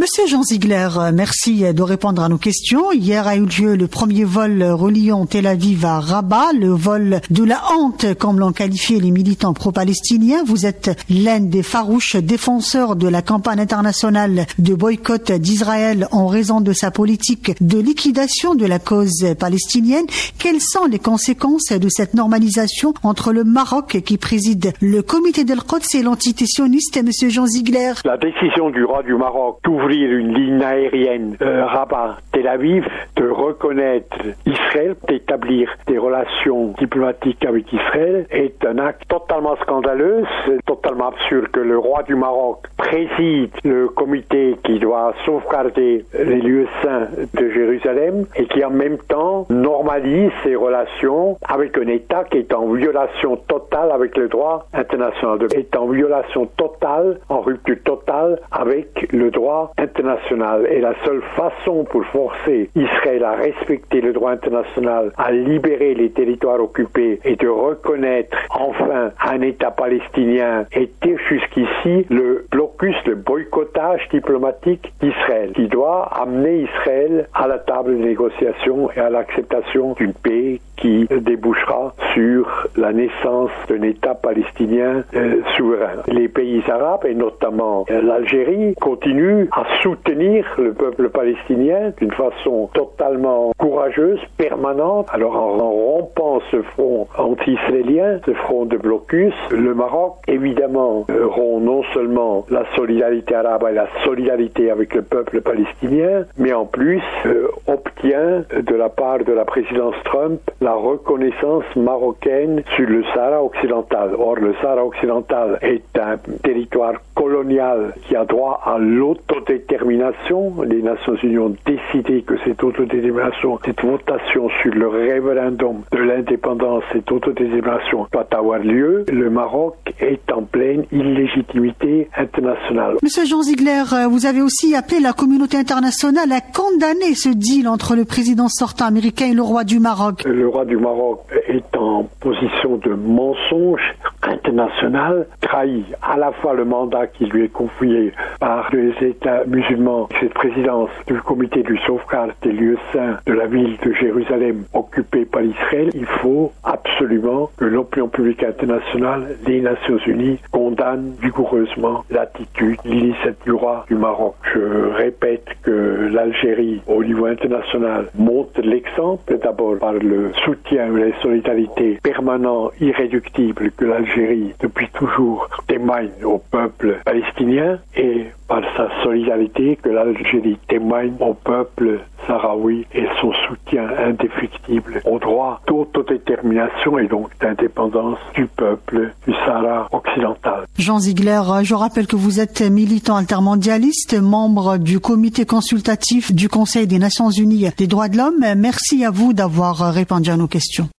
Monsieur Jean Ziegler, merci de répondre à nos questions. Hier a eu lieu le premier vol reliant Tel Aviv à Rabat, le vol de la honte, comme l'ont qualifié les militants pro-palestiniens. Vous êtes l'un des farouches défenseurs de la campagne internationale de boycott d'Israël en raison de sa politique de liquidation de la cause palestinienne. Quelles sont les conséquences de cette normalisation entre le Maroc qui préside le comité d'El-Quds et l'entité sioniste, monsieur Jean Ziegler? La décision du roi du Maroc d'ouvrir une ligne aérienne Rabat-Tel Aviv, de reconnaître Israël, d'établir des relations diplomatiques avec Israël est un acte totalement scandaleux, c'est totalement absurde que le roi du Maroc préside le comité qui doit sauvegarder les lieux saints de Jérusalem et qui en même temps normalise ses relations avec un État qui est en violation totale avec le droit international, est en violation totale, en rupture totale avec le droit international. Et la seule façon pour forcer Israël à respecter le droit international, à libérer les territoires occupés et de reconnaître enfin un État palestinien était jusqu'ici le blocus, le boycottage diplomatique d'Israël, qui doit amener Israël à la table de négociation et à l'acceptation d'une paix qui débouchera sur la naissance d'un État palestinien souverain. Les pays arabes, et notamment l'Algérie, continuent à soutenir le peuple palestinien d'une façon totalement courageuse, permanente. Alors en rompant ce front anti-israélien, ce front de blocus, le Maroc, évidemment, rompt non seulement la solidarité arabe et la solidarité avec le peuple palestinien, mais en plus obtient de la part de la présidence Trump la reconnaissance marocaine sur le Sahara occidental. Or, le Sahara occidental est un territoire colonial qui a droit à l'autodétermination. Les Nations Unies ont décidé que cette autodétermination, cette votation sur le référendum de l'indépendance, cette autodétermination doit avoir lieu. Le Maroc est en pleine illégitimité internationale. Monsieur Jean Ziegler, vous avez aussi appelé la communauté internationale à condamner ce deal entre le président sortant américain et le roi du Maroc. Le roi du Maroc est en position de mensonge international, trahit à la fois le mandat qui lui est confié par les États musulmans, cette présidence du comité de sauvegarde des lieux saints de la ville de Jérusalem occupée par Israël. Il faut absolument que l'opinion publique internationale, les Nations Unies, condamnent vigoureusement l'attitude, l'initiative du roi du Maroc. Je répète que l'Algérie, au niveau international, montre l'exemple d'abord par le soutien et la solidarité permanent, irréductible que l'Algérie, depuis toujours, témoigne au peuple palestinien et par sa solidarité que l'Algérie témoigne au peuple sahraoui et son soutien indéfectible au droit d'autodétermination et donc d'indépendance du peuple du Sahara occidental. Jean Ziegler, je rappelle que vous êtes militant altermondialiste, membre du comité consultatif du Conseil des Nations Unies des droits de l'homme. Merci à vous d'avoir répondu à nos questions.